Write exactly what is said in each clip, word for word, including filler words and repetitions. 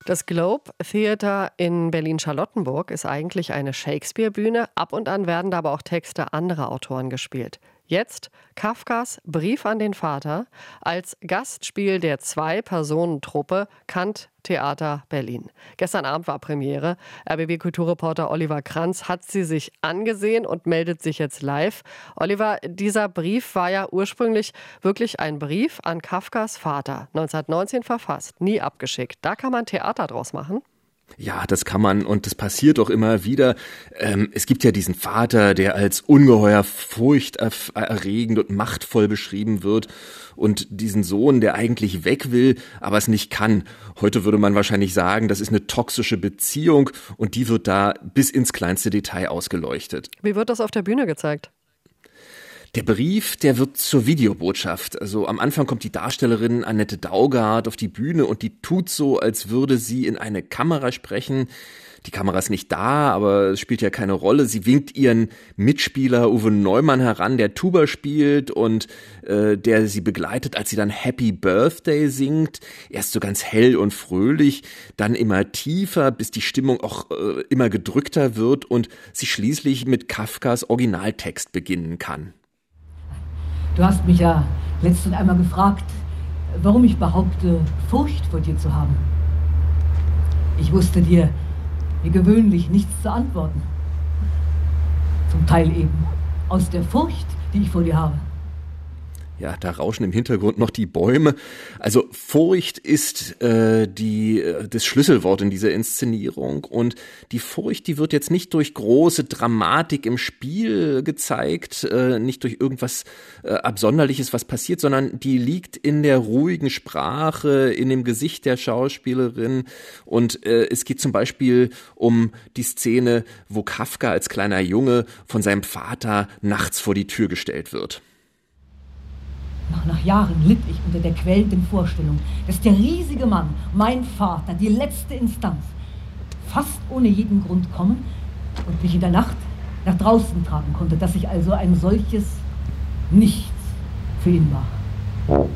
Das Globe Theater in Berlin-Charlottenburg ist eigentlich eine Shakespeare-Bühne. Ab und an werden da aber auch Texte anderer Autoren gespielt. Jetzt Kafkas Brief an den Vater als Gastspiel der Zwei-Personen-Truppe Kant Theater Berlin. Gestern Abend war Premiere. R B B-Kulturreporter Oliver Kranz hat sie sich angesehen und meldet sich jetzt live. Oliver, dieser Brief war ja ursprünglich wirklich ein Brief an Kafkas Vater. neunzehnhundertneunzehn verfasst, nie abgeschickt. Da kann man Theater draus machen. Ja, das kann man und das passiert auch immer wieder. Ähm, es gibt ja diesen Vater, der als ungeheuer furchterregend und machtvoll beschrieben wird und diesen Sohn, der eigentlich weg will, aber es nicht kann. Heute würde man wahrscheinlich sagen, das ist eine toxische Beziehung und die wird da bis ins kleinste Detail ausgeleuchtet. Wie wird das auf der Bühne gezeigt? Der Brief, der wird zur Videobotschaft. Also am Anfang kommt die Darstellerin Annette Daugard auf die Bühne und die tut so, als würde sie in eine Kamera sprechen. Die Kamera ist nicht da, aber es spielt ja keine Rolle. Sie winkt ihren Mitspieler Uwe Neumann heran, der Tuba spielt und äh, der sie begleitet, als sie dann Happy Birthday singt. Erst so ganz hell und fröhlich, dann immer tiefer, bis die Stimmung auch äh, immer gedrückter wird und sie schließlich mit Kafkas Originaltext beginnen kann. Du hast mich ja letztens einmal gefragt, warum ich behaupte, Furcht vor dir zu haben. Ich wusste dir wie gewöhnlich nichts zu antworten. Zum Teil eben aus der Furcht, die ich vor dir habe. Ja, da rauschen im Hintergrund noch die Bäume. Also Furcht ist äh, die äh, das Schlüsselwort in dieser Inszenierung und die Furcht, die wird jetzt nicht durch große Dramatik im Spiel gezeigt, äh, nicht durch irgendwas äh, Absonderliches, was passiert, sondern die liegt in der ruhigen Sprache, in dem Gesicht der Schauspielerin und äh, es geht zum Beispiel um die Szene, wo Kafka als kleiner Junge von seinem Vater nachts vor die Tür gestellt wird. Nach, nach Jahren litt ich unter der quälenden Vorstellung, dass der riesige Mann, mein Vater, die letzte Instanz, fast ohne jeden Grund kommen und mich in der Nacht nach draußen tragen konnte, dass ich also ein solches Nichts für ihn war.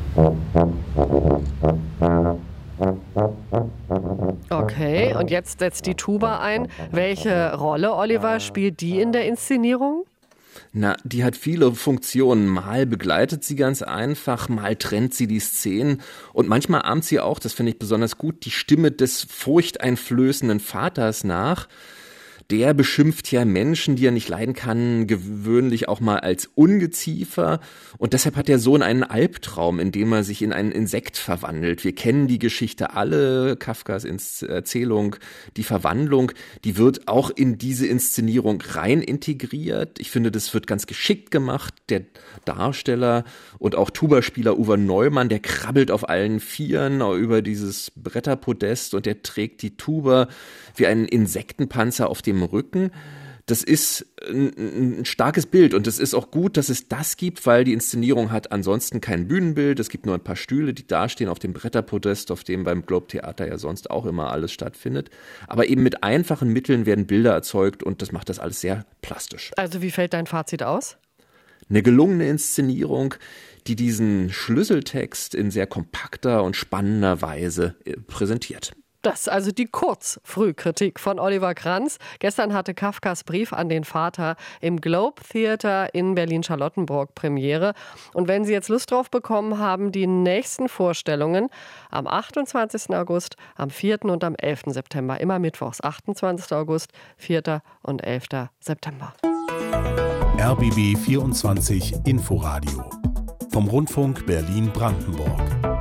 Okay, und jetzt setzt die Tuba ein. Welche Rolle, Oliver, spielt die in der Inszenierung? Na, die hat viele Funktionen. Mal begleitet sie ganz einfach, mal trennt sie die Szenen und manchmal ahmt sie auch, das finde ich besonders gut, die Stimme des furchteinflößenden Vaters nach. Der beschimpft ja Menschen, die er nicht leiden kann, gewöhnlich auch mal als Ungeziefer. Und deshalb hat der Sohn einen Albtraum, in dem er sich in ein Insekt verwandelt. Wir kennen die Geschichte alle, Kafkas Erzählung, die Verwandlung, die wird auch in diese Inszenierung rein integriert. Ich finde, das wird ganz geschickt gemacht. Der Darsteller und auch Tuba-Spieler Uwe Neumann, der krabbelt auf allen Vieren über dieses Bretterpodest und der trägt die Tuba wie einen Insektenpanzer auf dem Rücken. Das ist ein, ein starkes Bild und es ist auch gut, dass es das gibt, weil die Inszenierung hat ansonsten kein Bühnenbild. Es gibt nur ein paar Stühle, die dastehen auf dem Bretterpodest, auf dem beim Globe Theater ja sonst auch immer alles stattfindet. Aber eben mit einfachen Mitteln werden Bilder erzeugt und das macht das alles sehr plastisch. Also wie fällt dein Fazit aus? Eine gelungene Inszenierung, die diesen Schlüsseltext in sehr kompakter und spannender Weise präsentiert. Das ist also die Kurzfrühkritik von Oliver Kranz. Gestern hatte Kafkas Brief an den Vater im Globe Theater in Berlin-Charlottenburg Premiere. Und wenn Sie jetzt Lust drauf bekommen haben, die nächsten Vorstellungen am achtundzwanzigsten August, am vierten und am elften September. Immer mittwochs, achtundzwanzigsten August, vierten und elften September. R B B vierundzwanzig Inforadio vom Rundfunk Berlin-Brandenburg.